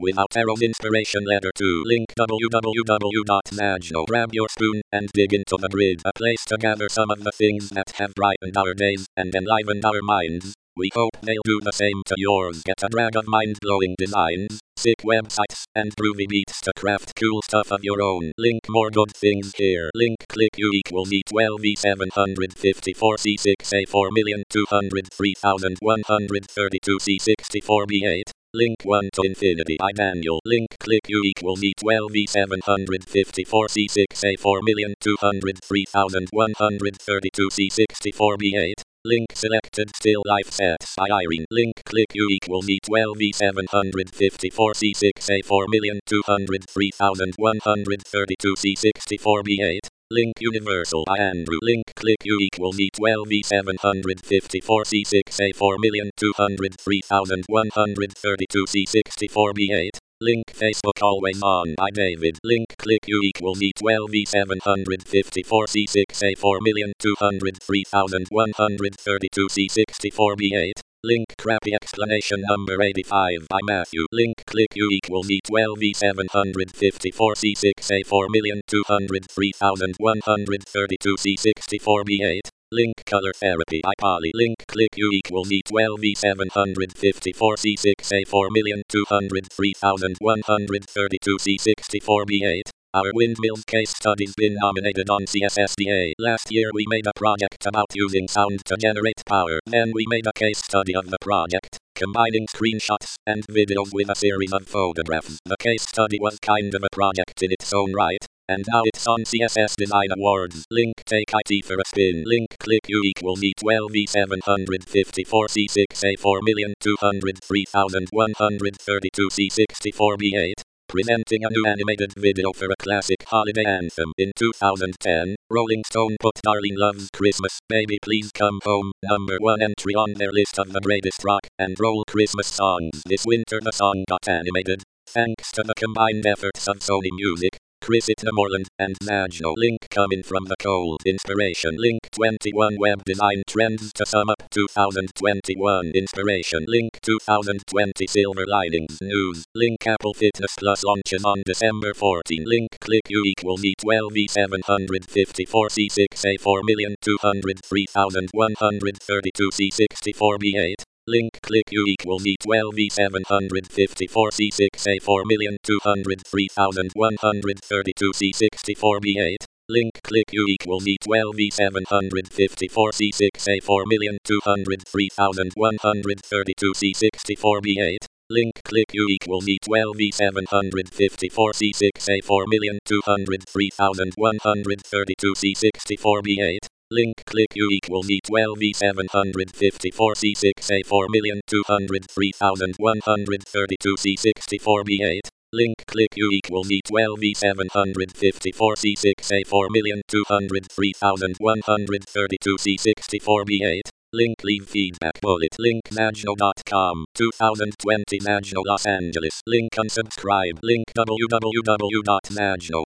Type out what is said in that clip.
without arrows. Inspiration letter 2. Link www.najno. Grab your spoon and dig into the grid. A place to gather some of the things that have brightened our days and enlivened our minds. We hope they'll do the same to yours. Get a drag of mind-blowing designs, sick websites, and groovy beats to craft cool stuff of your own. Link more good things here. Link click U equal me 12V754 C6A 4,203,132 C64 B8. Link 1 to infinity. I Daniel. Link click U equal me 12V754 C6A 4,203,132 C64 B8. Link selected still life sets by Irene. Link click U equal me 12V754 C6A 4,203,132 C64 B8. Link universal by Andrew. Link click U equal me 12V754 C6A 4,203,132 C64 B8. Link Facebook always on by David. Link click U equal me 12V754 C6A 4,203,132 C64 B8. Link crappy explanation number 85 by Matthew. Link click U equal me 12V754 C6A 4,203,132 C64 B8. Link color therapy by Polly. Link click U equal me 12V754 C6A 4,203,132 C64 B8. Our windmills case study's been nominated on CSSDA. Last year we made a project about using sound to generate power. Then we made a case study of the project, combining screenshots and videos with a series of photographs. The case study was kind of a project in its own right, and now it's on CSS Design Awards. Link take IT for a spin. Link click U equal me 12V754 C6A 4,203,132 C64 B8. Presenting a new animated video for a classic holiday anthem. In 2010, Rolling Stone put Darlene Loves Christmas, Baby Please Come Home, #1 entry on their list of the greatest rock and roll Christmas songs. This winter the song got animated, thanks to the combined efforts of Sony Music, Chris Itnemorland, and Najno. Link coming from the cold. Inspiration. Link 21 web design trends to sum up 2021 inspiration. Link 2020 silver linings news. Link Apple Fitness Plus launches on December 14. Link click U equal me 12V754 C6A 4,203,132 C64 B8. Link click U equal me 12V754 C6A 4,203,132 C64 B8. Link click U equal me 12V754 C6A 4,203,132 C64 B8. Link click U equal me 12V754 C6A 4,203,132 C64 B8. Link click U equal me 12V754 C6A 4,203,132 C64 B8. Link click U equal me 12V754 C6A 4,203,132 C64 B8. Link leave feedback bullet. Link najno.com 2020 Najno Los Angeles. Link unsubscribe. Link www.najno.